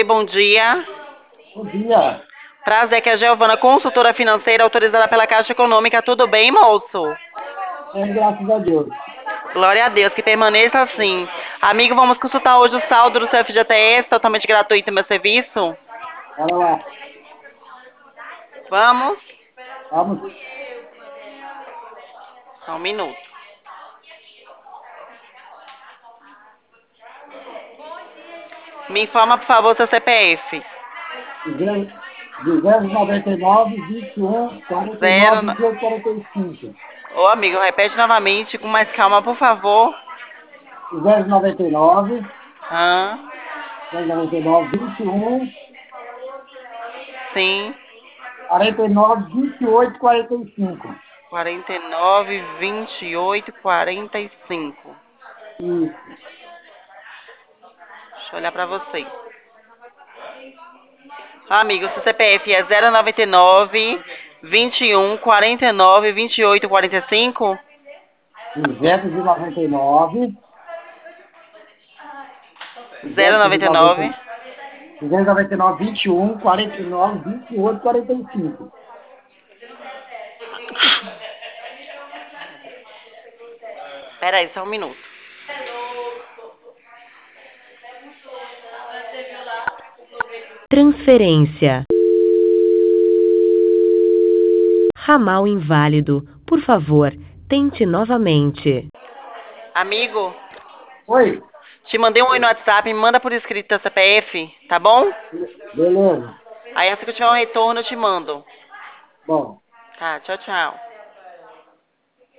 Oi, bom dia. Bom dia. Prazer, que é a Giovana, consultora financeira autorizada pela Caixa Econômica. Tudo bem, moço? Graças a Deus. Glória a Deus, que permaneça assim. Amigo, vamos consultar hoje o saldo do seu FGTS, totalmente gratuito meu serviço? Bora lá. Vamos? Vamos. Só um minuto. Me informa, por favor, seu CPF. 299, 21, 49, Zero... 28, 45. Ô, amigo, repete novamente com mais calma, por favor. 299, Hã? 299, 21, Sim. 49, 28, 45. 49, 28, 45. Isso. Deixa eu olhar pra você. Amigo, seu CPF é 099 21 49 28 45? 299, 099. 299, 299, 21, 49, 28, 45. Pera aí, só um minuto. Transferência. Ramal inválido. Por favor, tente novamente. Amigo, Oi. te mandei um oi no WhatsApp, me manda por escrito teu CPF, tá bom? Beleza. Aí assim que eu tiver um retorno, eu te mando. Bom. Tá, tchau, tchau.